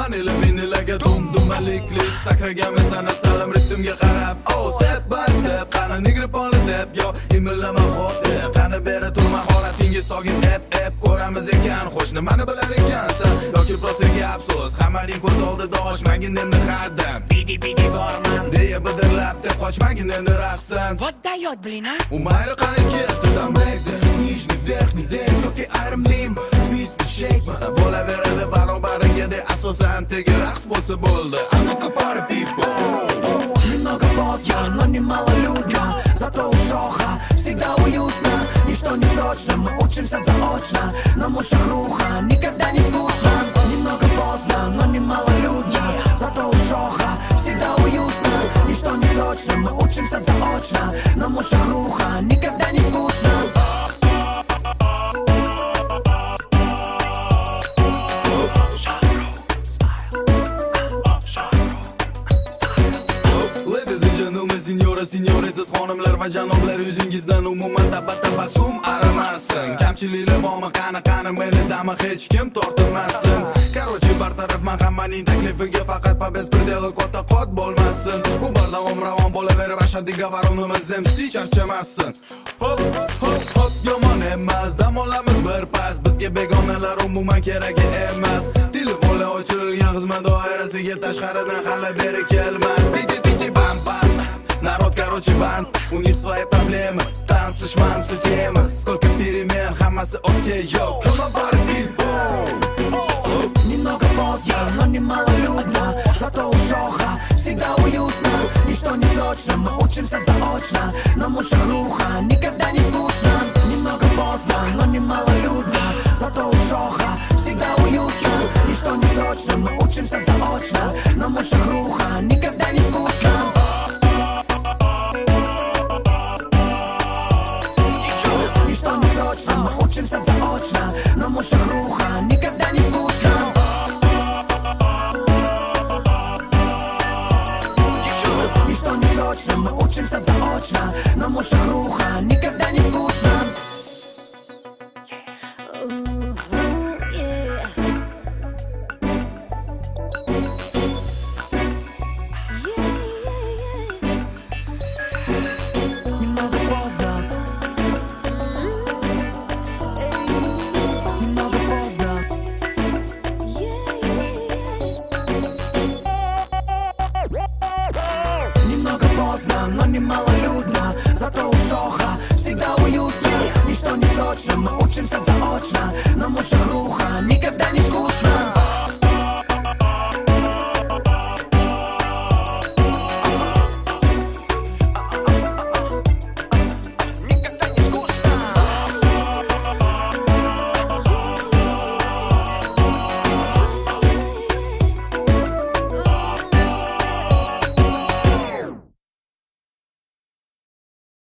Vanila vinilaga dum-dumaliklik sakraganmisan asalim ritmga qarab. Oh, step by step qani nigrib olib deb yo imillama xod qani beri tur mahoratinga sogin ep ko'ramiz ekan xo'sh nimani bilar ekansan yoki prosta gap so'z hammaning ko'z oldida oshmagin endi haddan bidi zorman deya bidirlab deb qochmagin endi raqsdan вот дает блин а u mayri qani ketdi dan breakdance nijniy verniy dek yoki ayrim lim twist shake mana bo'laveradi barobariga de asosan tegi raqs bo'lsa bo'ldi ну-ка party people немного поздно но не малолюдно зато у шоха всегда уютно ничто не срочно мы учимся заочно на ушах руха никогда не скучно немного поздно но не малолюдно зато у шоха всегда уютно ничто не срочно мы учимся заочно на ушах руха никогда не скучно Signoritas xonimlar va janoblar yuzingizdan umuman tabassum arimasin kamchiliklar bormi qani meni hech kim tortmasin короче bartarafman hammaning taklifiga faqat побез предела kota qot bo'lmasin bu bardavom ravon bo'laverib ashaddiy gavaronimiz MC charchamasin hop hop hop yomon emas dam olamiz bir pas bizga begonalar umuman kerak emas telefonlar o'chirilgan xizmat doirasiga tashqaridan hali beri kelmas tiki bam bam народ короче банд у них свои проблемы танцы шманцы темы сколько перемен хамасы окей йо come on party people немного поздно но не малолюдно зато у шоха всегда уютно ничто не срочно мы учимся заочно на ушах руха никогда не скучно немного поздно но не малолюдно зато у шоха всегда уютно ничто не срочно мы учимся заочно на ушах руха никогда не скучно мы учимся заочно, на ушах руха никогда не скучно. Ничто не срочно, мы учимся заочно, на ушах руха никогда не скучно. Yeah.